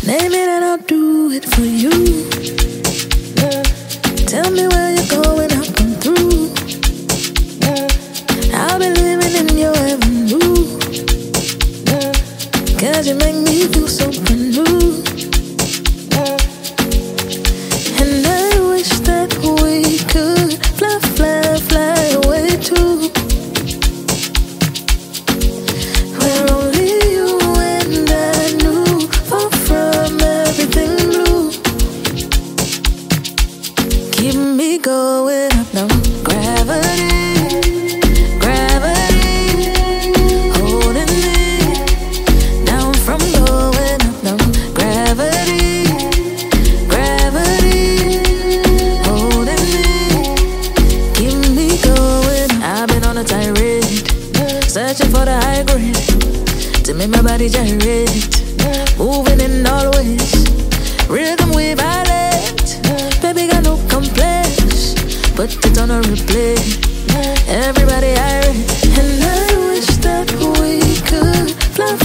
Name it and I'll do it for you. Tell me where you're going, I'll come through. I'll be living in your avenue. Cause you make me feel so brand new. And I wish that we could fly, fly, fly away too. Where only you and I knew, far from everything blue. Keep me going up now. Gravity, gravity, holding me down from going up now. Gravity, gravity, holding me, keep me going. I've been on a tirade, searching for the high grade to make my body gyrate, moving in all ways. Rhythm we violate, baby got no complaints. Put it on a replay, everybody irate. And I wish that we could fly,